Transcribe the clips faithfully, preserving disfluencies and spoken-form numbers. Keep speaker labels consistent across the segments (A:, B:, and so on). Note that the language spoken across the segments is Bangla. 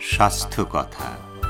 A: স্বাস্থ্য কথা।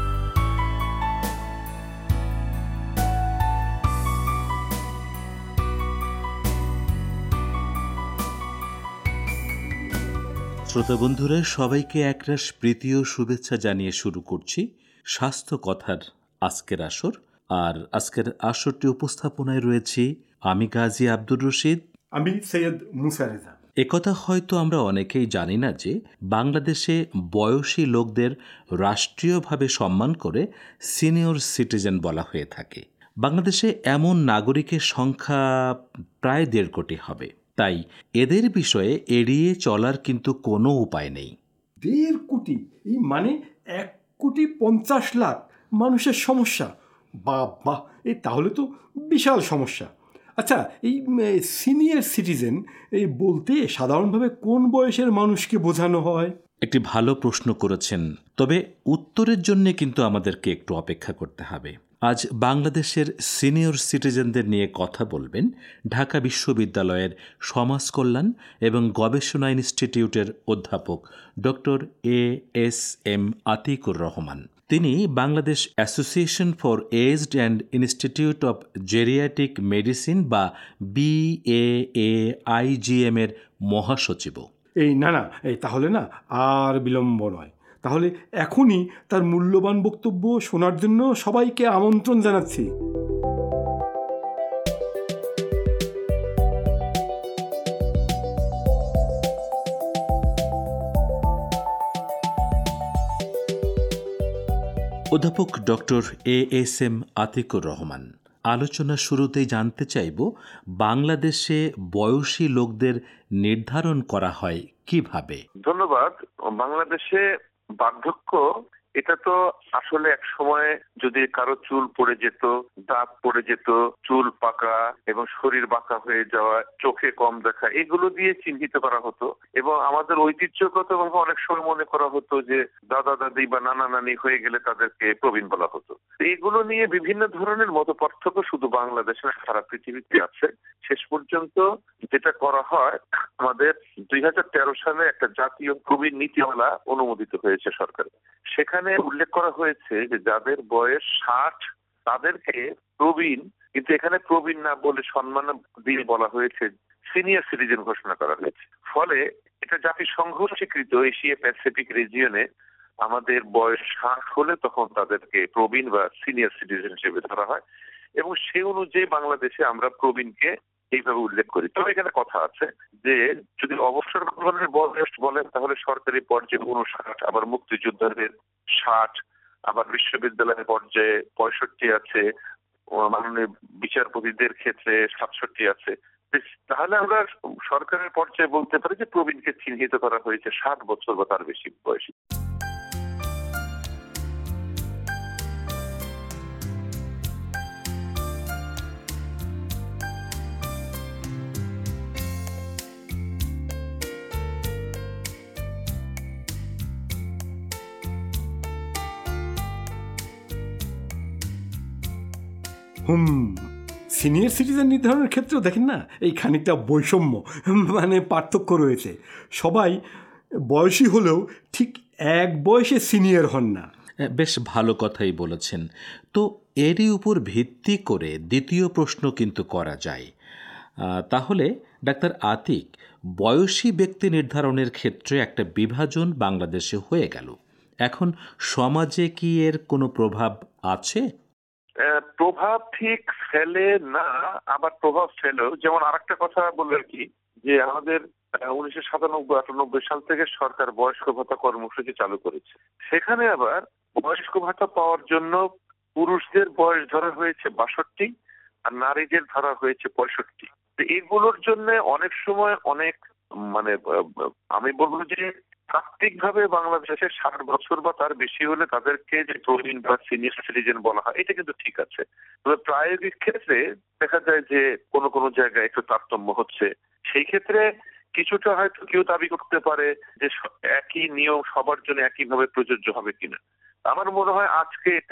A: শ্রোতা বন্ধুরা, সবাইকে একরাশ প্রীতি ও শুভেচ্ছা জানিয়ে শুরু করছি স্বাস্থ্য কথার আজকের আসর। আর আজকের আসরটি উপস্থাপনায় রয়েছি আমি গাজী আব্দুর রশিদ,
B: আমি সৈয়দ মুসা রেজা।
A: একথা হয়তো আমরা অনেকেই জানি না যে বাংলাদেশে বয়সী লোকদের রাষ্ট্রীয়ভাবে সম্মান করে সিনিয়র সিটিজেন বলা হয়ে থাকে। বাংলাদেশে এমন নাগরিকের সংখ্যা প্রায় দেড় কোটি হবে। তাই এদের বিষয়ে এড়িয়ে চলার কিন্তু কোনো উপায় নেই।
B: দেড় কোটি, এই মানে এক কোটি পঞ্চাশ লাখ মানুষের সমস্যা। বাবা, এই তাহলে তো বিশাল সমস্যা। আচ্ছা, এই সিনিয়র সিটিজেন এই বলতে সাধারণভাবে কোন বয়সের মানুষকে বোঝানো হয়?
A: একটি ভালো প্রশ্ন করেছেন, তবে উত্তরের জন্য কিন্তু আমাদেরকে একটু অপেক্ষা করতে হবে। আজ বাংলাদেশের সিনিয়র সিটিজেনদের নিয়ে কথা বলবেন ঢাকা বিশ্ববিদ্যালয়ের সমাজ কল্যাণ এবং গবেষণা ইনস্টিটিউটের অধ্যাপক doctor A S M Atiqur Rahman. তিনি Bangladesh association for aged and institute of geriatric medicine বা B A A I G M এর মহাসচিব।
B: এই না না এই তাহলে না আর বিলম্ব নয়, তাহলে এখনই তার মূল্যবান বক্তব্য শোনার জন্য সবাইকে আমন্ত্রণ জানাচ্ছি।
A: অধ্যাপক doctor A S M Atiqur Rahman, আলোচনা শুরুতেই জানতে চাইব বাংলাদেশে বয়সী লোকদের নির্ধারণ করা হয় কিভাবে?
C: ধন্যবাদ। বাংলাদেশে বার্ধক্য এটা তো আসলে এক সময় যদি কারো চুল পড়ে যেত, দাঁত পড়ে যেত, চুল পাকা এবং শরীর বাঁকা হয়ে যাওয়া, চোখে কম দেখা, এগুলো দিয়ে চিহ্নিত করা হতো। এবং আমাদের ঐতিহ্যগতভাবে অনেক সময় মনে করা হতো যে দাদা দাদি বা নানা নানি হয়ে গেলে তাদেরকে প্রবীণ বলা হতো। এইগুলো নিয়ে বিভিন্ন ধরনের মত পার্থক্য শুধু বাংলাদেশে না, সারা পৃথিবীতে আছে। শেষ পর্যন্ত যেটা করা হয়, আমাদের দুই হাজার তেরো সালে একটা জাতীয় প্রবীণ নীতিমালা অনুমোদিত হয়েছে সরকারে। সেখানে উল্লেখ করা হয়েছে যে যাদের বয়স ষাট তাদেরকে প্রবীণ, কিন্তু এখানে প্রবীণ না বলে সম্মান দিয়ে বলা হয়েছে সিনিয়র সিটিজেন ঘোষণা করা হয়েছে। ফলে এটা জাতিসংঘ স্বীকৃত এশিয়া প্যাসিফিক রিজিয়নে আমাদের বয়স ষাট হলে তখন তাদেরকে প্রবীণ বা সিনিয়র সিটিজেন হিসেবে ধরা হয় এবং সে অনুযায়ী বাংলাদেশে আমরা প্রবীণকে এইভাবে উল্লেখ করি। তবে এখানে কথা আছে যে যদি অবসর গ্রহণের বয়স বলেন তাহলে সরকারি পর্যায়ে উনষাট, আবার মুক্তিযোদ্ধাদের ষাট, আবার বিশ্ববিদ্যালয়ের পর্যায়ে পঁয়ষট্টি আছে, মাননীয় বিচারপতিদের ক্ষেত্রে সাতষট্টি আছে। তাহলে আমরা সরকারের পর্যায়ে বলতে পারি যে প্রবীণকে চিহ্নিত করা হয়েছে ষাট বছর বা তার বেশি বয়সী।
B: হুম সিনিয়র সিটিজেন নির্ধারণের ক্ষেত্রেও দেখেন না, এই খানিকটা বৈষম্য মানে পার্থক্য রয়েছে। সবাই বয়সী হলেও ঠিক এক বয়সে সিনিয়র হন না।
A: বেশ ভালো কথাই বলেছেন। তো এরই উপর ভিত্তি করে দ্বিতীয় প্রশ্ন কিন্তু করা যায়। তাহলে ডাক্তার আতিক, বয়সী ব্যক্তি নির্ধারণের ক্ষেত্রে একটা বিভাজন বাংলাদেশে হয়ে গেল, এখন সমাজে কি এর কোনো প্রভাব আছে?
C: প্রভাব ঠিক ফেলে না, আবার প্রভাব ফেলেও। যেমন আরেকটা কথা বলে কি, যে আমাদের উনিশশো সাতানব্বই আটানব্বই সাল থেকে সরকার বয়স্ক ভাতা কর্মসূচি চালু করেছে। সেখানে আবার বয়স্ক ভাতা পাওয়ার জন্য পুরুষদের বয়স ধরা হয়েছে বাষট্টি আর নারীদের ধরা হয়েছে পঁয়ষট্টি। এগুলোর জন্য অনেক সময় অনেক মানে আমি বলবো যে তাত্ত্বিক ভাবে বাংলাদেশে ষাট বছর বা তার বেশি হলে তাদেরকে যে প্রবীণ বা সিনিয়র সিটিজেন বলা হয়, এটা কিন্তু ঠিক আছে। তবে প্রায়োগিক ক্ষেত্রে দেখা যায় যে কোনো কোনো জায়গায় একটু তারতম্য হচ্ছে। সেই ক্ষেত্রে কিছুটা হয়তো কেউ দাবি করতে পারে যে একই নিয়ম সবার জন্য একইভাবে প্রযোজ্য হবে কিনা। আমার মনে হয় আজকে এটা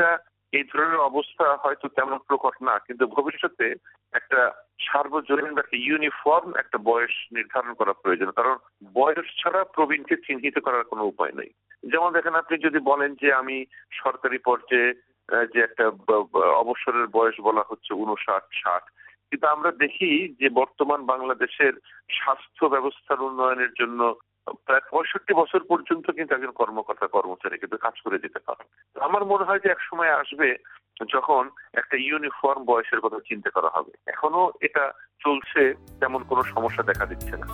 C: এই ধরনের অবস্থা হয়তো তেমন প্রকট না, কিন্তু ভবিষ্যতে একটা সার্বজনীন বা একটা ইউনিফর্ম একটা বয়স নির্ধারণ করা প্রয়োজন, কারণ বয়স ছাড়া প্রবীণকে চিহ্নিত করার কোনো উপায় নেই। যেমন দেখেন, আপনি যদি বলেন যে আমি সরকারি পর্যায়ে যে একটা অবসরের বয়স বলা হচ্ছে উনষাট ষাট, কিন্তু আমরা দেখি যে বর্তমান বাংলাদেশের স্বাস্থ্য ব্যবস্থার উন্নয়নের জন্য প্রায় পঁয়ষট্টি বছর পর্যন্ত কিন্তু একজন কর্মকর্তা কর্মচারী কিন্তু কাজ করে যেতে পারে। আমার মনে হয় যে এক সময় আসবে যখন একটা ইউনিফর্ম বয়সের কথা চিন্তা করা হবে। এখনো এটা চলছে, তেমন কোনো সমস্যা দেখা দিচ্ছে না।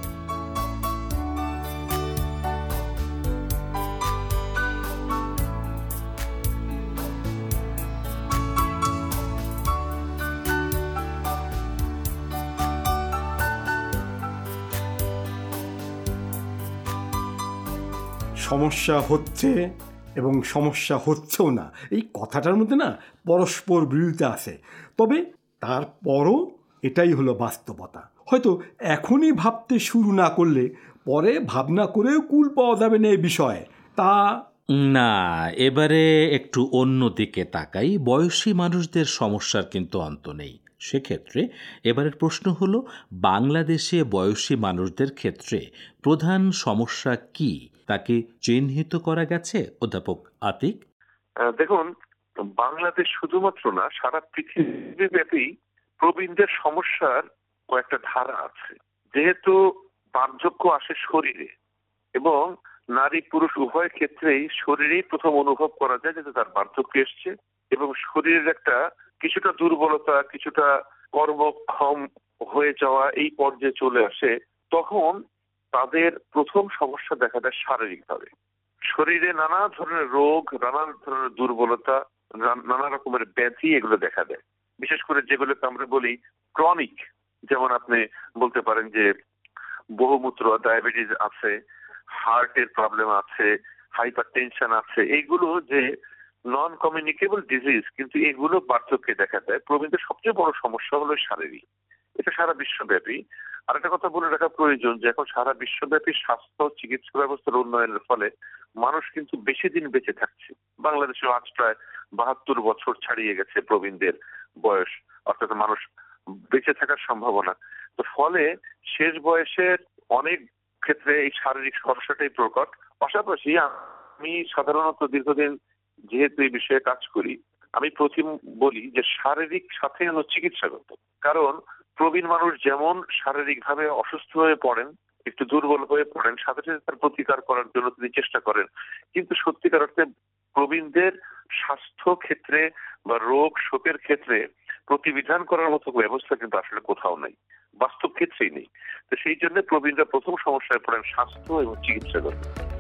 B: সমস্যা হচ্ছে এবং সমস্যা হচ্ছেও না, এই কথাটার মধ্যে না পরস্পর বিরোধিতা আছে। তবে তারপরও এটাই হলো বাস্তবতা। হয়তো এখনই ভাবতে শুরু না করলে পরে ভাবনা করেও কুল পাওয়া যাবে না এই বিষয়ে। তা
A: না, এবারে একটু অন্য দিকে তাকাই। বয়সী মানুষদের সমস্যার কিন্তু অন্ত নেই। সেক্ষেত্রে এবারের প্রশ্ন হলো, বাংলাদেশে বয়সী মানুষদের ক্ষেত্রে প্রধান সমস্যা কি, তাকে চিহ্নিত করা গেছে অধ্যাপক আতিক?
C: দেখুন, বাংলাদেশ শুধুমাত্র না, সারা পৃথিবীব্যাপী প্রবীণদের সমস্যার কয়েকটা ধারা আছে। যেহেতু বার্ধক্য আসে শরীরে, এবং নারী পুরুষ উভয় ক্ষেত্রেই শরীরেই প্রথম অনুভব করা যায় যে তার বার্ধক্য এসছে, এবং শরীরের একটা কিছুটা দুর্বলতা, কিছুটা কর্মক্ষম হয়ে যাওয়া এই পর্যায়ে চলে আসে, তখন তাদের প্রথম সমস্যা দেখা দেয় শারীরিকভাবে। শরীরে নানা ধরনের রোগ, নানা ধরনের দুর্বলতা, নানা রকমের ব্যাধি এগুলো দেখা দেয়। বিশেষ করে যেগুলোকে আমরা বলি ক্রনিক, যেমন আপনি বলতে পারেন যে বহুমূত্র, ডায়াবেটিস আছে, হার্টের প্রবলেম আছে, হাইপার টেনশন আছে। এইগুলো যে নন কমিউনিকেবল ডিজিজ, কিন্তু এগুলো বার্ধক্যে দেখা দেয়। প্রবীণদের সবচেয়ে বড় সমস্যা হলো শারীরিক। এটা সারা বিশ্বব্যাপী। আর একটা কথা বলে রাখা প্রয়োজন যে এখন সারা বিশ্বব্যাপী স্বাস্থ্য চিকিৎসা ব্যবস্থার উন্নয়নের ফলে মানুষ কিন্তু বেশি দিন বেঁচে থাকছে। বাংলাদেশে আজ প্রায় বাহাত্তর বছর ছাড়িয়ে গেছে প্রবীণদের বয়স, অর্থাৎ মানুষ বেঁচে থাকার সম্ভাবনা। তো ফলে শেষ বয়সের অনেক ক্ষেত্রে এই শারীরিক সমস্যাটাই প্রকট। পাশাপাশি আমি সাধারণত দীর্ঘদিন যেহেতু এই বিষয়ে কাজ করি, আমি প্রথম বলি যে শারীরিক সাথে হলো চিকিৎসাগত। কারণ প্রবীণ মানুষ যেমন শারীরিকভাবে অসুস্থ হয়ে পড়েন, একটু দুর্বল হয়ে পড়েন, সাথে সাথে তার প্রতিকার করার জন্য তিনি চেষ্টা করেন, কিন্তু সত্যিকার অর্থে প্রবীণদের স্বাস্থ্য ক্ষেত্রে বা রোগ শোকের ক্ষেত্রে প্রতিবিধান করার মতো ব্যবস্থা কিন্তু আসলে কোথাও নাই, বাস্তব ক্ষেত্রেই নেই। তো সেই জন্য প্রবীণরা প্রথম সমস্যায় পড়েন স্বাস্থ্য এবং চিকিৎসাগত।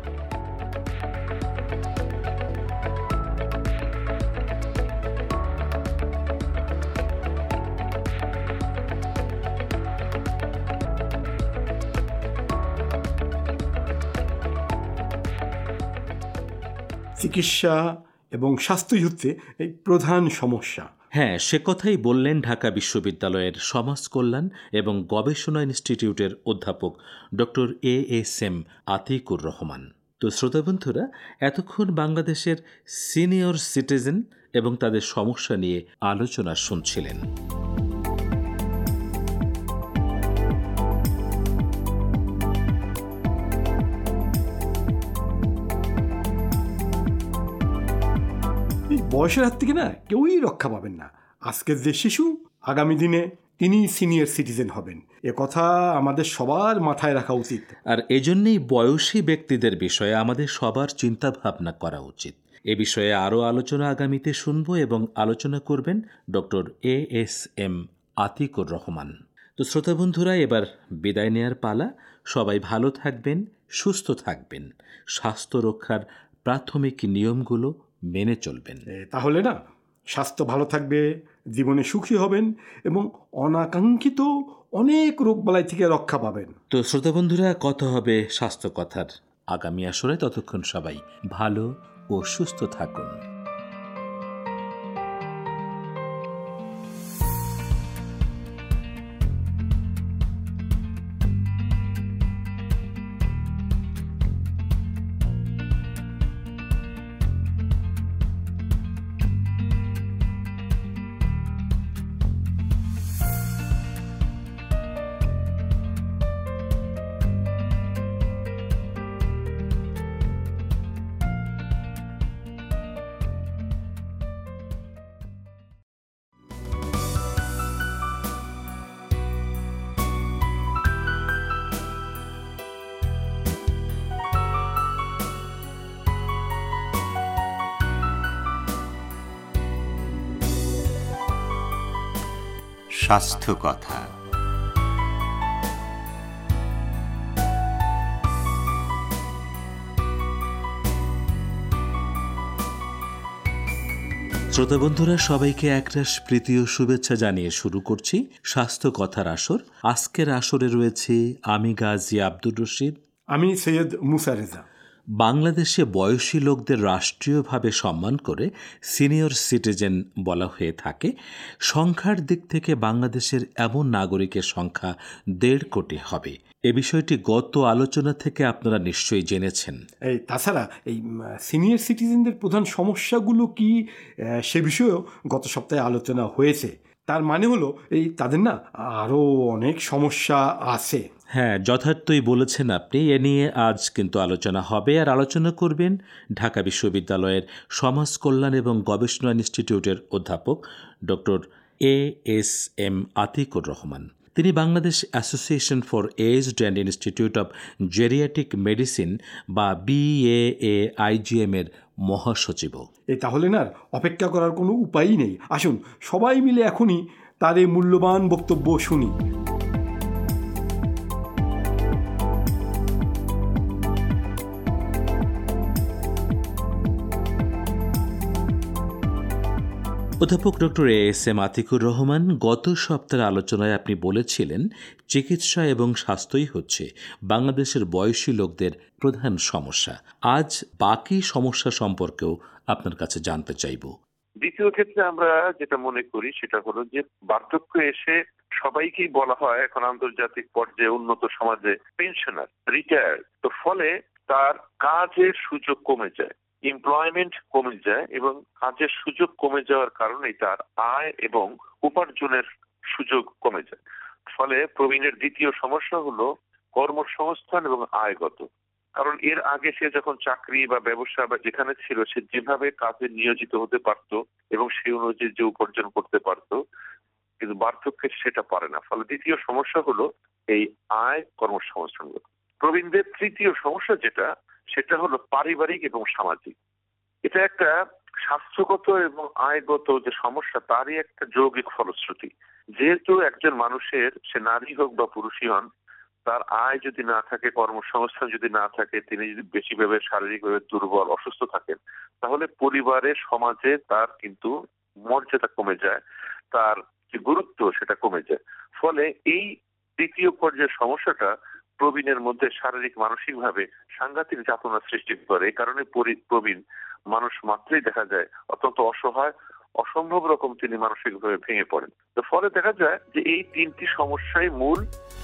B: চিকিৎসা এবং স্বাস্থ্যই হচ্ছে এই প্রধান সমস্যা।
A: হ্যাঁ, সে কথাই বললেন ঢাকা বিশ্ববিদ্যালয়ের সমাজ কল্যাণ এবং গবেষণা ইনস্টিটিউটের অধ্যাপক doctor A S M Atiqur Rahman. তো শ্রোতাবন্ধুরা, এতক্ষণ বাংলাদেশের সিনিয়র সিটিজেন এবং তাদের সমস্যা নিয়ে আলোচনা শুনছিলেন।
B: বয়সের হাত থেকে না কেউই রক্ষা পাবেন না। আজকের যে শিশু আগামী দিনে তিনি সিনিয়র সিটিজেন হবেন, এ কথা আমাদের সবার মাথায় রাখা উচিত।
A: আর এজন্যই বয়সী ব্যক্তিদের বিষয়ে আমাদের সবার চিন্তা ভাবনা করা উচিত। এ বিষয়ে আরও আলোচনা আগামীতে শুনব এবং আলোচনা করবেন doctor A S M Atiqur Rahman. তো শ্রোতা বন্ধুরা, এবার বিদায় নেয়ার পালা। সবাই ভালো থাকবেন, সুস্থ থাকবেন, স্বাস্থ্য রক্ষার প্রাথমিক নিয়মগুলো মেনে চলবেন।
B: তাহলে না স্বাস্থ্য ভালো থাকবে, জীবনে সুখী হবেন এবং অনাকাঙ্ক্ষিত অনেক রোগবালাই থেকে রক্ষা পাবেন।
A: তো শ্রোতা বন্ধুরা, কথা হবে স্বাস্থ্য কথার আগামী আসরে। ততক্ষণ সবাই ভালো ও সুস্থ থাকুন।
D: স্বাস্থ্য কথা।
A: শ্রোতা বন্ধুরা, সবাইকে একরাশ প্রীতি ও শুভেচ্ছা জানিয়ে শুরু করছি স্বাস্থ্য কথার আসর। আজকের আসরে রয়েছে আমি গাজী আব্দুর রশিদ,
B: আমি সৈয়দ মুসা রেজা।
A: বাংলাদেশে বয়সী লোকদের রাষ্ট্রীয়ভাবে সম্মান করে সিনিয়র সিটিজেন বলা হয়ে থাকে। সংখ্যার দিক থেকে বাংলাদেশের এমন নাগরিকের সংখ্যা দেড় কোটি হবে। এ বিষয়টি গত আলোচনা থেকে আপনারা নিশ্চয়ই জেনেছেন।
B: এই তাছাড়া এই সিনিয়র সিটিজেনদের প্রধান সমস্যাগুলো কি সে বিষয়েও গত সপ্তাহে আলোচনা হয়েছে। তার মানে হলো এই তাদের না আরও অনেক সমস্যা আছে।
A: হ্যাঁ, যথার্থই বলেছেন আপনি। এ নিয়ে আজ কিন্তু আলোচনা হবে। আর আলোচনা করবেন ঢাকা বিশ্ববিদ্যালয়ের সমাজ কল্যাণ এবং গবেষণা ইনস্টিটিউটের অধ্যাপক doctor A S M Atiqur Rahman. তিনি Bangladesh association for aged and institute of geriatric medicine বা B A A I G M এর মহাসচিবও।
B: এ তাহলে না অপেক্ষা করার কোনো উপায়ই নেই। আসুন সবাই মিলে এখনই তার এই মূল্যবান বক্তব্য শুনি।
A: অধ্যাপক doctor A S M Atiqur Rahman, গত সপ্তাহের আলোচনায় আপনি বলেছিলেন চিকিৎসা এবং স্বাস্থ্যই হচ্ছে বাংলাদেশের বয়সী লোকদের প্রধান সমস্যা। আজ বাকি সমস্যা সম্পর্কেও আপনার কাছে জানতে চাইব।
C: দ্বিতীয় ক্ষেত্রে আমরা যেটা মনে করি সেটা হলো যে বার্ধক্য এসে সবাইকেই বলা হয় এখন আন্তর্জাতিক পর্যায়ে উন্নত সমাজে পেনশনার, রিটায়ার। তো ফলে তার কাজের সুযোগ কমে যায়, এমপ্লয়মেন্ট কমে যায় এবং কাজের সুযোগ কমে যাওয়ার কারণে তার আয় এবং উপার্জনের সুযোগ কমে যায়। ফলে প্রবীণের দ্বিতীয় সমস্যা হলো কর্মসংস্থান এবং আয়গত। কারণ এর আগে সে যখন চাকরি বা ব্যবসা বা যেখানে ছিল সে যেভাবে কাজে নিয়োজিত হতে পারত এবং সেই অনুযায়ী যে উপার্জন করতে পারত, কিন্তু বার্ধক্যে সেটা পারে না। ফলে দ্বিতীয় সমস্যা হলো এই আয় কর্মসংস্থানগত। প্রবীণদের তৃতীয় সমস্যা যেটা সেটা হলো পারিবারিক এবং সামাজিক। এটা একটা স্বাস্থ্যগত এবং আয়গত যে সমস্যা তারই একটা যৌগিক ফলশ্রুতি। যেহেতু একজন মানুষের, সে নারী হোক বা পুরুষই হন, তার আয় যদি না থাকে, কর্মসংস্থান যদি না থাকে, তিনি যদি বেশিভাবে শারীরিকভাবে দুর্বল, অসুস্থ থাকেন, তাহলে পরিবারে, সমাজে তার কিন্তু মর্যাদা কমে যায়, তার যে গুরুত্ব সেটা কমে যায়। ফলে এই তৃতীয় পর্যায়ের সমস্যাটা প্রবীণের মধ্যে শারীরিক মানসিকভাবে সাংঘাতিক যাতনা সৃষ্টি করে। এই কারণে প্রবীণ মানুষ মাত্রই দেখা যায় অত্যন্ত অসহায়, অসম্ভব রকম তিনি মানসিকভাবে ভেঙে পড়েন। তো ফলে দেখা যায় যে এই তিনটি সমস্যাই মূল।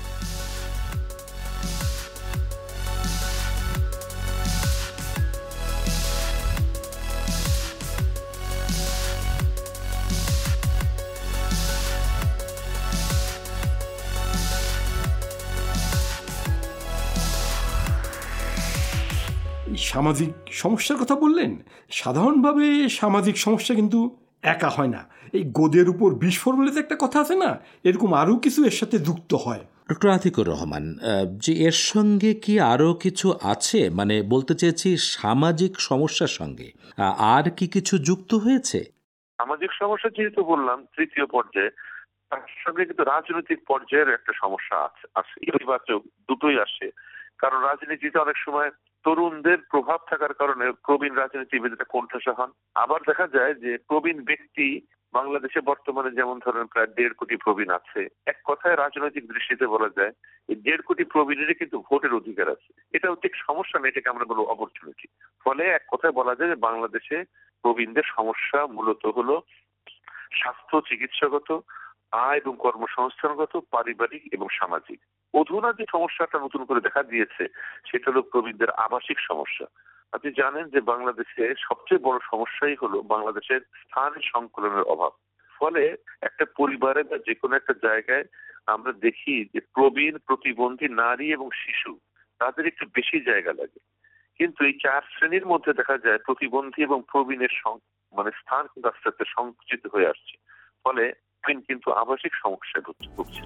B: সামাজিক সমস্যার কথা বললেন। সাধারণভাবে সামাজিক সমস্যা কিন্তু একা হয় না। এই গোদের উপর বিস্ফোর বলে তো একটা কথা আছে না, এরকম আরও কিছু এর সাথে যুক্ত হয়।
A: ডক্টর আতিকুর রহমান, যে এর সঙ্গে কি আরও কিছু আছে? মানে বলতে চেয়েছি সামাজিক সমস্যার সঙ্গে আর কি কিছু যুক্ত হয়েছে?
C: সামাজিক সমস্যা যেহেতু বললাম তৃতীয় পর্যায়ে, তার সঙ্গে কিন্তু রাজনৈতিক পর্যায়ের একটা সমস্যা আছে, আছে ইতিবাচক দুটোই আসে। কারণ রাজনীতিতে অনেক সময় তরুণদের প্রভাব থাকার কারণে প্রবীণ রাজনীতিবিদরা কোণঠাসা হন। আবার দেখা যায় যে প্রবীণ ব্যক্তি বাংলাদেশে বর্তমানে যেমন ধরেন প্রায় দেড় কোটি প্রবীণ আছে। এক কথায় রাজনৈতিক দৃষ্টিতে বলা যায় এই দেড় কোটি প্রবীণেরই কিন্তু ভোটের অধিকার আছে। এটাও ঠিক সমস্যা নেই, এটাকে আমরা বলবো অপরচুনিটি। ফলে এক কথায় বলা যায় যে বাংলাদেশে প্রবীণদের সমস্যা মূলত হলো স্বাস্থ্য চিকিৎসাগত, আয় এবং কর্মসংস্থানগত, পারিবারিক এবং সামাজিক। অধুনা যে সমস্যাটা নতুন করে দেখা দিয়েছে সেটা হলো প্রবীণদের আবাসিক সমস্যা। আপনি জানেন যে বাংলাদেশে সবচেয়ে বড় সমস্যাই হলো বাংলাদেশের স্থান সংকুলনের অভাব। ফলে একটা পরিবারে বা যে কোনো একটা জায়গায় আমরা দেখি যে প্রবীণ, প্রতিবন্ধী, নারী এবং শিশু তাদের একটু বেশি জায়গা লাগে। কিন্তু এই চার শ্রেণীর মধ্যে দেখা যায় প্রতিবন্ধী এবং প্রবীণের মানে স্থান কিন্তু আস্তে আস্তে সংকুচিত হয়ে আসছে। ফলে কিন্তু আবাসিক সমস্যায় ভুগছে।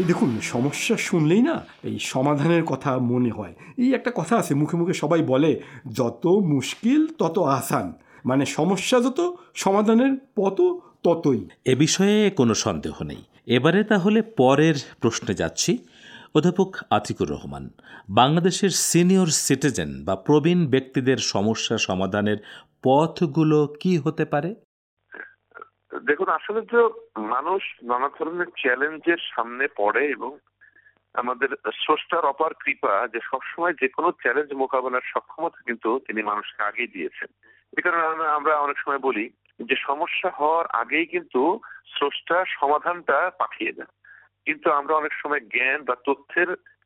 B: এই দেখুন, সমস্যা শুনলেই না এই সমাধানের কথা মনে হয়। এই একটা কথা আছে, মুখে মুখে সবাই বলে, যত মুশকিল তত আসান, মানে সমস্যা যত সমাধানের পথ ততই।
A: এ বিষয়ে কোনো সন্দেহ নেই। এবারে তাহলে পরের প্রশ্নে যাচ্ছি। অধ্যাপক আতিকুর রহমান, বাংলাদেশের সিনিয়র সিটিজেন বা প্রবীণ ব্যক্তিদের সমস্যা সমাধানের পথগুলো কি হতে পারে?
C: দেখুন, আসলে তো মানুষ নানা ধরনের চ্যালেঞ্জের সামনে পড়ে এবং আমাদের স্রষ্টার অপার কৃপা যে সবসময় যে কোনো চ্যালেঞ্জ মোকাবেলার সক্ষমতা কিন্তু তিনি মানুষকে আগেই দিয়েছেন। এ কারণে আমরা অনেক সময় বলি যে সমস্যা হওয়ার আগেই কিন্তু স্রষ্টা সমাধানটা পাঠিয়ে দেন, কিন্তু আমরা অনেক সময় জ্ঞান বা তথ্যের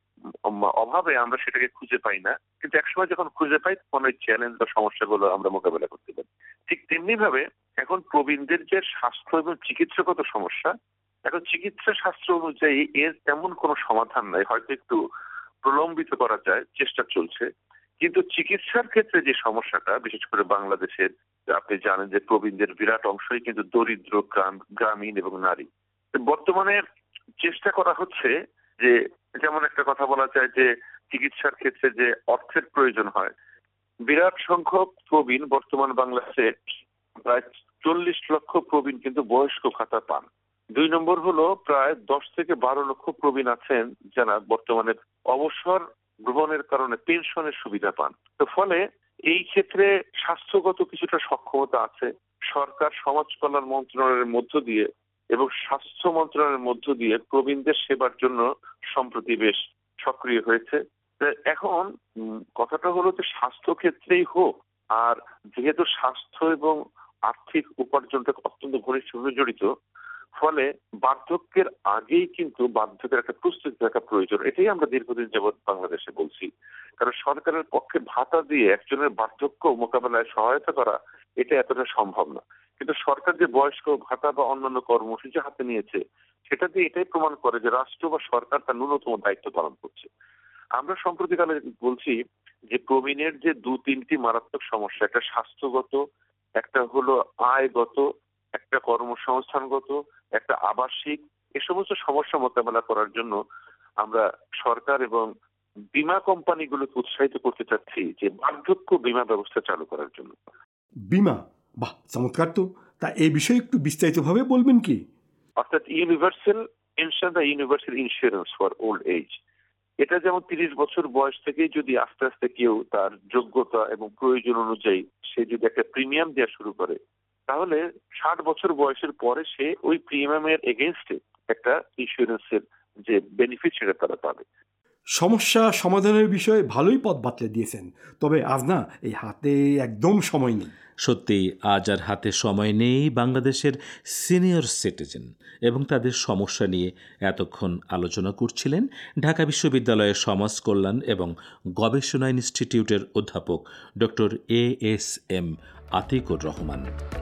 C: অভাবে আমরা সেটাকে খুঁজে পাই না, কিন্তু একসময় যখন খুঁজে পাই তখন ওই চ্যালেঞ্জ বা সমস্যাগুলো আমরা মোকাবেলা করতে পারি। ঠিক তেমনি ভাবে এখন প্রবীণদের যে স্বাস্থ্য এবং চিকিৎসাগত সমস্যা, এখন চিকিৎসা শাস্ত্র অনুযায়ী এর তেমন কোনো সমাধান নাই, হয়তো একটু প্রলম্বিত করা যায়, চেষ্টা চলছে। কিন্তু চিকিৎসার ক্ষেত্রে যে সমস্যাটা, বিশেষ করে বাংলাদেশের আপনি জানেন যে প্রবীণদের বিরাট অংশই কিন্তু দরিদ্র, গ্রামীণ এবং নারী। বর্তমানে চেষ্টা করা হচ্ছে যে, যেমন একটা কথা বলা যায় যে চিকিৎসার ক্ষেত্রে যে অর্থের প্রয়োজন হয়, বিরাট সংখ্যক প্রবীণ বর্তমান বাংলাদেশে প্রায় চল্লিশ লক্ষ প্রবীণ কিন্তু বয়স্ক ভাতা পান। দুই নম্বর হলো প্রায় দশ থেকে বারো লক্ষ প্রবীণ আছেন যারা বর্তমানে অবসর গ্রহণের কারণে পেনশনের সুবিধা পান। তো ফলে এই ক্ষেত্রে স্বাস্থ্যগত কিছুটা সক্ষমতা আছে। সরকার সমাজ কল্যাণ মন্ত্রণালয়ের মধ্য দিয়ে এবং স্বাস্থ্য মন্ত্রণালয়ের মধ্য দিয়ে প্রবীণদের সেবার জন্য সম্প্রতি বেশ সক্রিয় হয়েছে। এখন কথাটা হলো যে স্বাস্থ্য ক্ষেত্রেই হোক, আর যেহেতু স্বাস্থ্য এবং আর্থিক উপার্জনটা অত্যন্ত ঘনিষ্ঠভাবে জড়িত, ফলে বার্ধক্যের আগেই কিন্তু বার্ধক্যের একটা প্রস্তুতি থাকা প্রয়োজন। এটাই আমরা দীর্ঘদিন যাবৎ বাংলাদেশে বলছি। কারণ সরকারের পক্ষে ভাতা দিয়ে একজনের বার্ধক্য মোকাবেলায় সহায়তা করা এটা এতটা সম্ভব না, কিন্তু সরকার যে বয়স্ক ভাতা বা অন্যান্য কর্মসূচি হাতে নিয়েছে সেটা দিয়ে এটাই প্রমাণ করে যে রাষ্ট্র বা সরকার তার ন্যূনতম দায়িত্ব পালন করছে। আমরা সম্প্রতিকালে বলছি যে প্রবীণের যে দু তিনটি মারাত্মক সমস্যা, একটা স্বাস্থ্যগত, একটা হলো আয়গত, একটা কর্মসংস্থানগত, একটা আবাসিক, এ সমস্ত সমস্যা মোকাবেলা করার জন্য আমরা সরকার এবং বীমা কোম্পানিগুলোকে উৎসাহিত করতে চাচ্ছি যে বার্ধক্য বীমা ব্যবস্থা চালু করার জন্য।
B: বীমা, বাহ, চমৎকার তো। তা এই বিষয়ে একটু বিস্তারিতভাবে বলবেন কি?
C: অর্থাৎ ইউনিভার্সাল ইনস্যুরেন্স বা universal insurance for old age, এটা যেমন তিরিশ বছর বয়স থেকেই যদি আস্তে আস্তে কেউ তার যোগ্যতা এবং প্রয়োজন অনুযায়ী সে যদি একটা প্রিমিয়াম দেওয়া শুরু করে, তাহলে ষাট বছর বয়সের পরে সে ওই প্রিমিয়ামের এগেনস্টে একটা ইন্স্যুরেন্সের যে বেনিফিট সেটা তারা পাবে।
B: সমস্যা সমাধানের বিষয়ে ভালোই পথ বাতলে দিয়েছেন, তবে আজ না এই হাতে একদম সময় নেই।
A: সত্যি আজ আর হাতে সময় নেই বাংলাদেশের সিনিয়র সিটিজেন এবং তাদের সমস্যা নিয়ে এতক্ষণ আলোচনা করছিলেন ঢাকা বিশ্ববিদ্যালয়ের সমাজ কল্যাণ এবং গবেষণা ইনস্টিটিউটের অধ্যাপক doctor A S M Atiqur Rahman.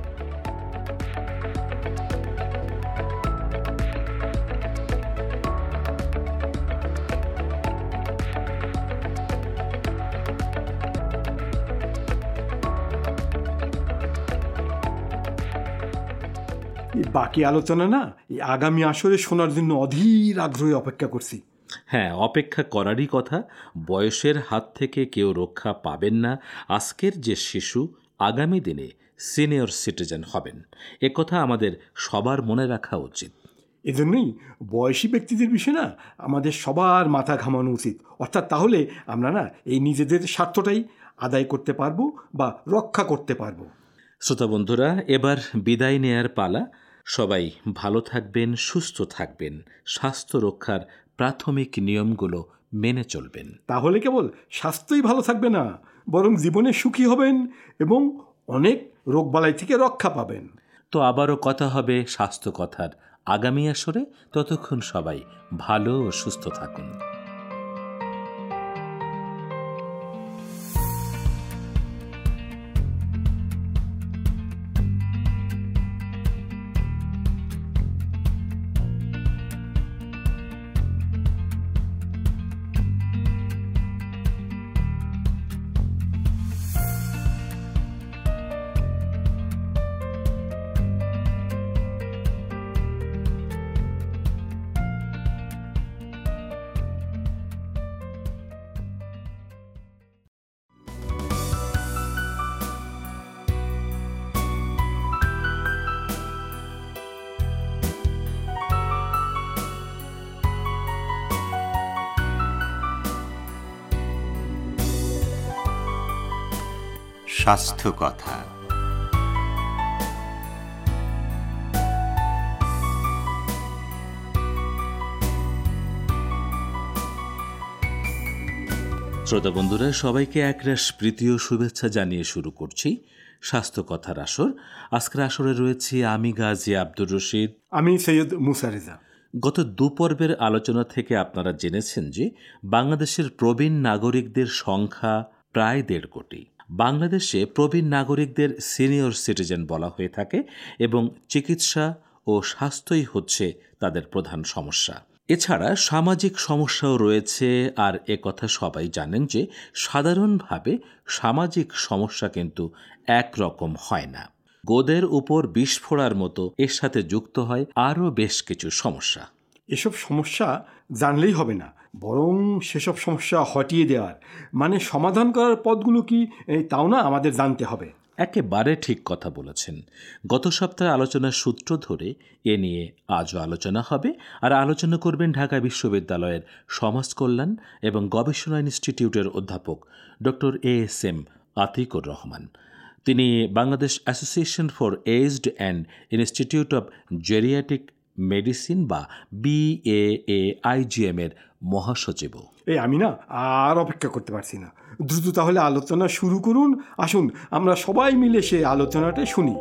B: বাকি আলোচনা না এই আগামী আসরে শোনার জন্য অধীর আগ্রহে অপেক্ষা করছি।
A: হ্যাঁ, অপেক্ষা করারই কথা। বয়সের হাত থেকে কেউ রক্ষা পাবেন না। আজকের যে শিশু আগামী দিনে সিনিয়র সিটিজেন হবেন, এ কথা আমাদের সবার মনে রাখা উচিত।
B: এজন্যই বয়সী ব্যক্তিদের বিষয়ে না আমাদের সবার মাথা ঘামানো উচিত। অর্থাৎ তাহলে আমরা না এই নিজেদের স্বার্থটাই আদায় করতে পারবো বা রক্ষা করতে পারবো।
A: শ্রোতা বন্ধুরা, এবার বিদায় নেয়ার পালা। সবাই ভালো থাকবেন, সুস্থ থাকবেন, স্বাস্থ্য রক্ষার প্রাথমিক নিয়মগুলো মেনে চলবেন।
B: তাহলে কেবল স্বাস্থ্যই ভালো থাকবে না, বরং জীবনে সুখী হবেন এবং অনেক রোগবালাই থেকে রক্ষা পাবেন।
A: তো আবারও কথা হবে স্বাস্থ্য কথার আগামী আসরে। ততক্ষণ সবাই ভালো ও সুস্থ থাকুন।
D: স্বাস্থ্য কথা।
A: শ্রোতা বন্ধুরা, সবাইকে একরাশ প্রীতি ও শুভেচ্ছা জানিয়ে শুরু করছি স্বাস্থ্য কথার আসর। আজকের আসরে রয়েছি আমি গাজী আব্দুর রশিদ,
B: আমি সৈয়দ মুসা রেজা।
A: গত দুপর্বের আলোচনা থেকে আপনারা জেনেছেন যে বাংলাদেশের প্রবীণ নাগরিকদের সংখ্যা প্রায় দেড় কোটি। বাংলাদেশে প্রবীণ নাগরিকদের সিনিয়র সিটিজেন বলা হয়ে থাকে এবং চিকিৎসা ও স্বাস্থ্যই হচ্ছে তাদের প্রধান সমস্যা। এছাড়া সামাজিক সমস্যাও রয়েছে, আর এ কথা সবাই জানেন যে সাধারণভাবে সামাজিক সমস্যা কিন্তু একরকম হয় না। গোদের উপর বিষ ফোড়ার মতো এর সাথে যুক্ত হয় আরও বেশ কিছু সমস্যা।
B: এসব সমস্যা জানলেই হবে না, বরং সেসব সমস্যা হটিয়ে দেওয়ার মানে সমাধান করার পথগুলো কি তাও না আমাদের জানতে হবে।
A: একেবারে ঠিক কথা বলেছেন। গত সপ্তাহে আলোচনার সূত্র ধরে এ নিয়ে আজও আলোচনা হবে, আর আলোচনা করবেন ঢাকা বিশ্ববিদ্যালয়ের সমাজ কল্যাণ এবং গবেষণা ইনস্টিটিউটের অধ্যাপক doctor A S M Atiqur Rahman. তিনি Bangladesh association for aged and institute of geriatric medicine বা B A A I G M এর মহাসচিব।
B: এই আমি না আর অপেক্ষা করতে পারছি না, দ্রুত তাহলে আলোচনা শুরু করুন। আসুন আমরা সবাই মিলে সে আলোচনাটা শুনি।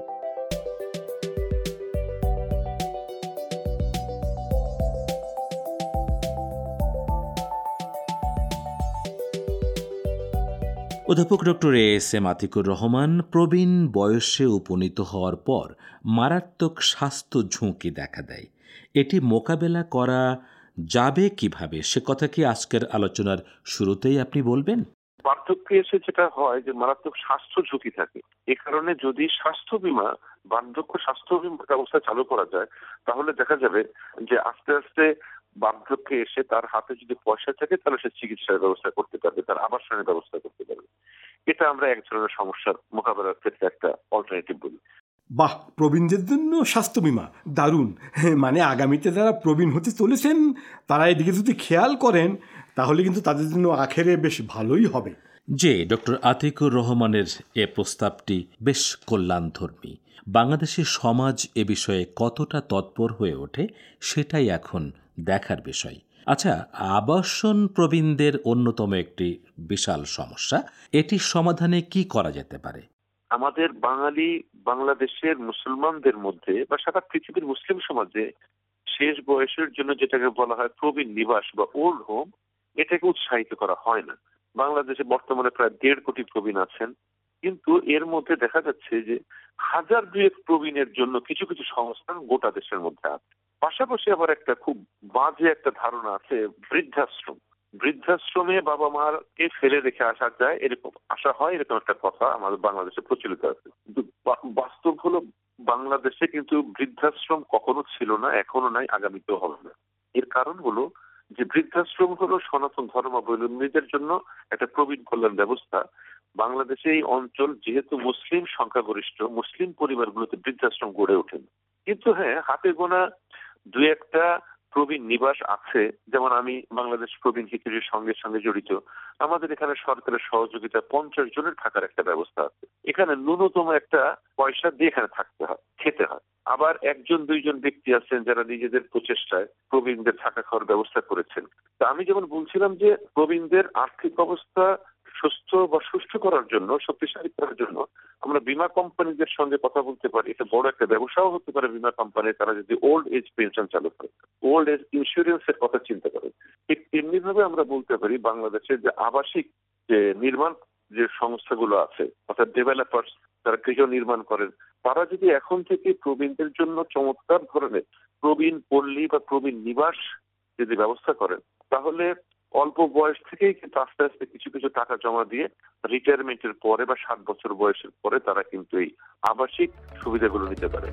A: অধ্যাপক doctor A S M Atiqur Rahman, প্রবীণ বয়সে উপনীত হওয়ার পর মারাত্মক স্বাস্থ্য ঝুঁকি দেখা দেয়। এটি মোকাবেলা করা যাবে কিভাবে, সে কথা কি আজকের আলোচনার শুরুতেই আপনি বলবেন?
C: বার্ধক্যে এসে যেটা হয় যে মারাত্মক স্বাস্থ্য ঝুঁকি থাকে। এ কারণে যদি স্বাস্থ্য বীমা, বার্ধক্য স্বাস্থ্য বীমা ব্যবস্থা চালু করা যায়, তাহলে দেখা যাবে যে আস্তে আস্তে বার্ধক্যে এসে তার হাতে যদি পয়সা থাকে তাহলে সে চিকিৎসার ব্যবস্থা করতে পারবে, তার আবাসনের ব্যবস্থা করতে পারবে। এটা আমরা এক ধরনের সমস্যার মোকাবেলার ক্ষেত্রে একটা অল্টারনেটিভ বলি।
B: বাহ, প্রবীণদের জন্য স্বাস্থ্য বীমা দারুণ। মানে আগামীতে যারা প্রবীণ হতে চলেছেন তারা এদিকে যদি খেয়াল করেন তাহলে কিন্তু তাদের জন্য আখেরে বেশ ভালোই হবে।
A: যে ডক্টর আতিকুর রহমানের এ প্রস্তাবটি বেশ কল্যাণধর্মী। বাংলাদেশের সমাজ এ বিষয়ে কতটা তৎপর হয়ে ওঠে সেটাই এখন দেখার বিষয়। আচ্ছা, আবাসন প্রবীণদের অন্যতম একটি বিশাল সমস্যা। এটির সমাধানে কি করা যেতে পারে?
C: আমাদের বাঙালি বাংলাদেশের মুসলমানদের মধ্যে বা সারা পৃথিবীর মুসলিম সমাজে শেষ বয়সের জন্য যেটাকে বলা হয় প্রবীণ নিবাস বা ওল্ড হোম, এটাকে উৎসাহিত করা হয় না। বাংলাদেশে বর্তমানে প্রায় দেড় কোটি প্রবীণ আছেন, কিন্তু এর মধ্যে দেখা যাচ্ছে যে হাজার দুয়েক প্রবীণের জন্য কিছু কিছু সংস্থান গোটা দেশের মধ্যে আছে। পাশাপাশি আবার একটা খুব বাজে একটা ধারণা আছে বৃদ্ধাশ্রম। বৃদ্ধাশ্রমে বাবা মাকে ফেলে রেখে আসা যায়, এরকম আসা হয়, এরকম একটা কথা আমাদের বাংলাদেশে প্রচলিত আছে। কিন্তু বাস্তব হলো বাংলাদেশে কিন্তু বৃদ্ধাশ্রম কখনো ছিল না, এখনো নাই, আগামীতেও হবে না। এর কারণ হলো যে বৃদ্ধাশ্রম হলো সনাতন ধর্মাবলম্বীদের জন্য একটা প্রবীণ কল্যাণ ব্যবস্থা। বাংলাদেশে এই অঞ্চল যেহেতু মুসলিম সংখ্যাগরিষ্ঠ, মুসলিম পরিবারগুলোতে বৃদ্ধাশ্রম গড়ে ওঠেন। কিন্তু হ্যাঁ, হাতে গোনা দু একটা প্রবীণ নিবাস আছে। যেমন আমি বাংলাদেশ প্রবীণ হিতৈষীর সঙ্গে সঙ্গে জড়িত। আমাদের এখানে সরকারের সহযোগিতা পঞ্চাশ জনের থাকার একটা ব্যবস্থা আছে। এখানে ন্যূনতম একটা পয়সা দিয়ে এখানে থাকতে হয়, খেতে হয়। আবার একজন দুইজন ব্যক্তি আছেন যারা নিজেদের প্রচেষ্টায় প্রবীণদের থাকা খাওয়ার ব্যবস্থা করেছেন। তা আমি যেমন বলছিলাম যে প্রবীণদের আর্থিক অবস্থা সুস্থ বা সুষ্ঠু করার জন্য, শক্তিশালী করার জন্য আমরা বীমা কোম্পানিদের সঙ্গে কথা বলতে পারি। এটা বড় একটা ব্যবসাও হতে পারে বীমা কোম্পানি, তারা যদি ওল্ড এজ পেনশন চালু করে, ওল্ড এজ ইন্স্যুরেন্সের কথা চিন্তা করে। ঠিক তেমনি ভাবে আমরা বলতে পারি বাংলাদেশের যে আবাসিক যে নির্মাণ যে সংস্থাগুলো আছে, অর্থাৎ ডেভেলপার্স যারা গৃহ নির্মাণ করেন, তারা যদি এখন থেকে প্রবীণদের জন্য চমৎকার ধরনের প্রবীণ পল্লী বা প্রবীণ নিবাস যদি ব্যবস্থা করেন, তাহলে অল্প বয়স থেকেই কিন্তু আস্তে আস্তে কিছু কিছু টাকা জমা দিয়ে রিটায়ারমেন্টের পরে বা ষাট বছর বয়সের পরে তারা কিন্তু এই আবাসিক সুবিধাগুলো নিতে পারে।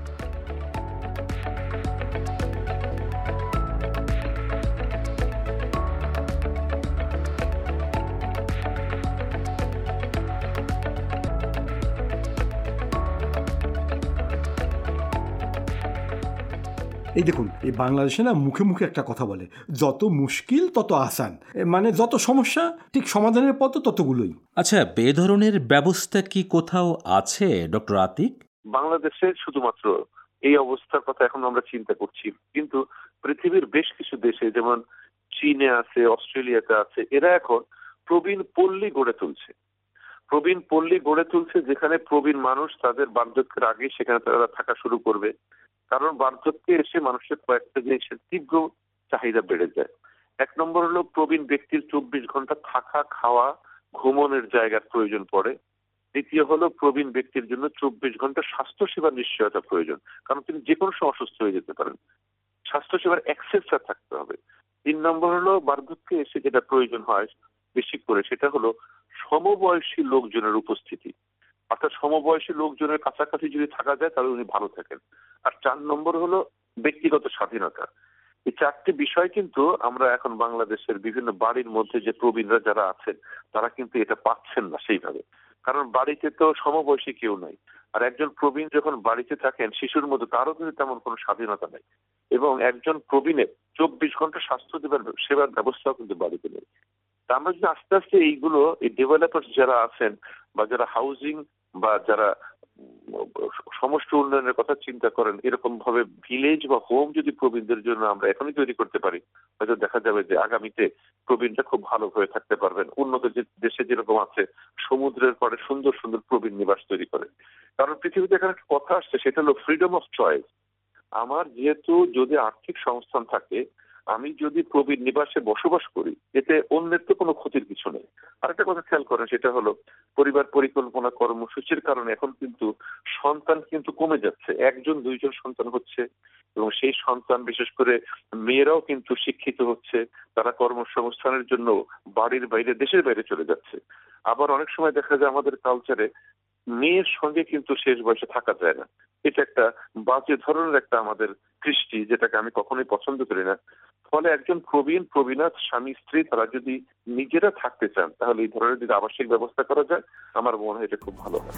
B: এই দেখুন, এই বাংলাদেশে না মুখে মুখে একটা কথা বলে, যত মুশকিল তত আসান, মানে যত সমস্যা ঠিক সমাধানের পথ ততগুলোই।
A: আচ্ছা, এ ধরনের ব্যবস্থা কি কোথাও আছে ডক্টর আতিক?
C: বাংলাদেশে শুধুমাত্র এই অবস্থার কথা এখন আমরা চিন্তা করছি, কিন্তু পৃথিবীর বেশ কিছু দেশে, যেমন চীনে আছে, অস্ট্রেলিয়াতে আছে, এরা এখন প্রবীণ পল্লী গড়ে তুলছে। প্রবীণ পল্লী গড়ে তুলছে যেখানে প্রবীণ মানুষ তাদের বার্ধক্যের আগে সেখানে তারা থাকা শুরু করবে। কারণ বার্ধক্যে এসে মানুষের কয়েকটা জিনিসের তীব্র চাহিদা বেড়ে যায়। এক নম্বর হলো প্রবীণ ব্যক্তির চব্বিশ ঘন্টা থাকা, খাওয়া, ঘুমনের জায়গার প্রয়োজন পড়ে। দ্বিতীয় হলো প্রবীণ ব্যক্তির জন্য চব্বিশ ঘন্টা স্বাস্থ্য সেবার নিশ্চয়তা প্রয়োজন, কারণ তিনি যে কোনো সময় অসুস্থ হয়ে যেতে পারেন। স্বাস্থ্য সেবার অ্যাক্সেসটা থাকতে হবে। তিন নম্বর হলো বার্ধক্যে এসে যেটা প্রয়োজন হয় বেশি করে, সেটা হলো সমবয়সী লোকজনের উপস্থিতি। অর্থাৎ সমবয়সী লোকজনের কাছাকাছি যদি থাকা যায় তাহলে উনি ভালো থাকেন। আর চার নম্বর হলো ব্যক্তিগত স্বাধীনতা। এই চারটি বিষয় কিন্তু আমরা এখন বাংলাদেশের বিভিন্ন বাড়ির মধ্যে যে প্রবীণরা যারা আছেন তারা কিন্তু এটা পাচ্ছেন না সেইভাবে। কারণ বাড়িতে তো সমবয়সী কেউ নাই। আর একজন প্রবীণ যখন বাড়িতে থাকেন শিশুর মধ্যে, তারও কিন্তু তেমন কোনো স্বাধীনতা নেই। এবং একজন প্রবীণের চব্বিশ ঘন্টা স্বাস্থ্য সেবার সেবার ব্যবস্থাও কিন্তু বাড়িতে নেই। তা আমরা যদি আস্তে আস্তে এইগুলো, এই ডেভেলপার্স যারা আছেন বা যারা হাউজিং বা যারা সমষ্টি উন্নয়নের কথা চিন্তা করেন, এরকম ভাবে ভিলেজ বা হোম যদি প্রবীণদের জন্য আমরা এখনই তৈরি করতে পারি, হয়তো দেখা যাবে যে আগামীতে প্রবীণরা খুব ভালো হয়ে থাকতে পারবেন। উন্নত দেশে যেরকম আছে সমুদ্রের পরে সুন্দর সুন্দর প্রবীণ নিবাস তৈরি করে। কারণ পৃথিবীতে এখানে একটা কথা আসছে, সেটা হলো ফ্রিডম অফ চয়েস। আমার যেহেতু যদি আর্থিক সংস্থান থাকে, আমি যদি প্রবীণ নিবাসে বসবাস করি, এতে অন্যের তো কোনো ক্ষতির কিছু নেই। আরেকটা কথা খেয়াল করেন, সেটা হলো পরিবার পরিকল্পনা কর্মসূচির কারণে এখন কিন্তু সন্তান কিন্তু কমে যাচ্ছে, একজন দুইজন সন্তান হচ্ছে। এবং সেই সন্তান, বিশেষ করে মেয়েরাও কিন্তু শিক্ষিত হচ্ছে, তারা কর্মসংস্থানের জন্য বাড়ির বাইরে, দেশের বাইরে চলে যাচ্ছে। আবার অনেক সময় দেখা যায় আমাদের কালচারে মেয়ের সঙ্গে কিন্তু শেষ বয়সে থাকা যায় না। এটা একটা বাজে ধরনের একটা আমাদের কৃষ্টি, যেটাকে আমি কখনোই পছন্দ করি না। ফলে একজন প্রবীণ প্রবীণা স্বামী স্ত্রী তারা যদি নিজেরা থাকতে চান, তাহলে এই ধরনের যদি আবাসিক ব্যবস্থা করা যায়, আমার মনে হয় এটা খুব ভালো হয়।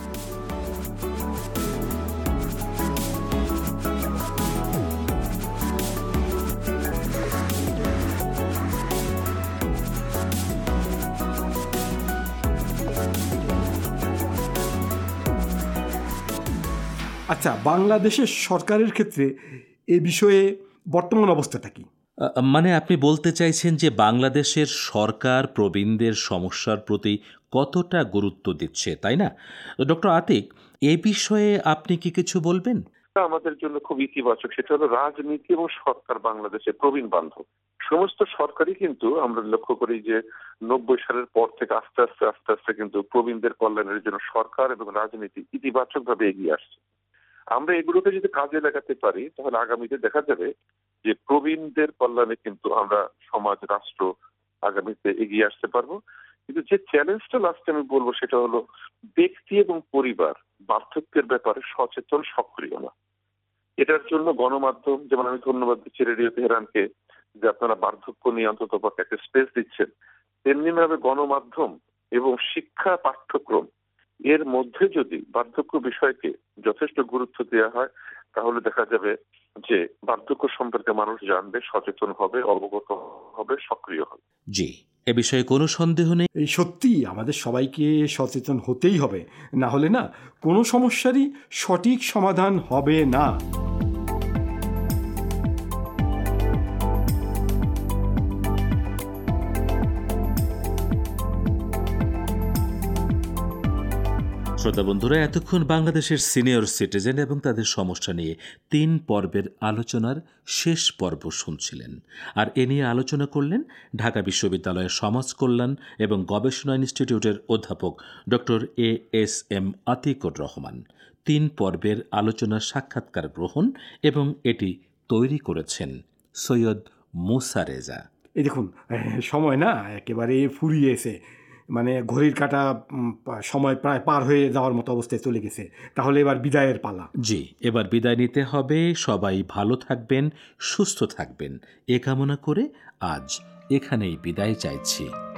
B: আচ্ছা, বাংলাদেশের সরকারের ক্ষেত্রে এ বিষয়ে বর্তমান অবস্থাটা কি?
A: মানে আপনি বলতে চাইছেন যে বাংলাদেশের সরকার প্রবীণদের সমস্যার প্রতি কতটা গুরুত্ব দিচ্ছে, তাই না? ডক্টর আতিক, এ বিষয়ে আপনি কি কিছু বলবেন?
C: আমাদের জন্য খুব ইতিবাচক, সেটা হলো রাজনীতি এবং সরকার বাংলাদেশে প্রবীণ বান্ধব। সমস্ত সরকারই কিন্তু আমরা লক্ষ্য করি যে নব্বই সালের পর থেকে আস্তে আস্তে আস্তে আস্তে কিন্তু প্রবীণদের কল্যাণের জন্য সরকার এবং রাজনীতি ইতিবাচক ভাবে এগিয়ে আসছে। আমরা এগুলোকে যদি কাজে লাগাতে পারি, তাহলে আগামীতে দেখা যাবে যে প্রবীণদের কল্যাণে কিন্তু আমরা সমাজ, রাষ্ট্র আগামীতে এগিয়ে আসতে পারবো। কিন্তু যে চ্যালেঞ্জটা লাস্টে আমি বলবো, সেটা হলো ব্যক্তি এবং পরিবার বার্ধক্যের ব্যাপারে সচেতন, সক্রিয় না। এটার জন্য গণমাধ্যম, যেমন আমি ধন্যবাদ দিচ্ছি রেডিও তেহরানকে যে আপনারা বার্ধক্য নিয়ে অন্তত একটা স্পেস দিচ্ছেন, তেমনি ভাবে গণমাধ্যম এবং শিক্ষা পাঠ্যক্রম এর মধ্যে যদি বার্ধক্য বিষয়কে যথেষ্ট গুরুত্ব দেওয়া হয়, তাহলে দেখা যাবে যে বার্ধক্য সম্পর্কে মানুষ জানবে, সচেতন হবে, অবগত হবে, সক্রিয় হবে।
A: জি, এ বিষয়ে কোনো সন্দেহ নেই।
B: এই সত্যি আমাদের সবাইকে সচেতন হতেই হবে, না হলে না কোনো সমস্যারই সঠিক সমাধান হবে না।
A: শ্রোতা বন্ধুরা, এতক্ষণ বাংলাদেশের সিনিয়র সিটিজেন এবং তাদের সমস্যা নিয়ে তিন পর্বের আলোচনার শেষ পর্ব শুনছিলেন। আর এ নিয়ে আলোচনা করলেন ঢাকা বিশ্ববিদ্যালয়ের সমাজ কল্যাণ এবং গবেষণা ইনস্টিটিউটের অধ্যাপক doctor A S M Atiqur Rahman. তিন পর্বের আলোচনার সাক্ষাৎকার গ্রহণ এবং এটি তৈরি করেছেন সৈয়দ মুসা রেজা।
B: এই দেখুন, সময় না একেবারে ফুরিয়ে এসে, মানে ঘড়ির কাঁটা সময় প্রায় পার হয়ে যাওয়ার মতো অবস্থায় চলে গেছে। তাহলে এবার বিদায়ের পালা।
A: জি, এবার বিদায় নিতে হবে। সবাই ভালো থাকবেন, সুস্থ থাকবেন এ কামনা করে আজ এখানেই বিদায় চাইছি।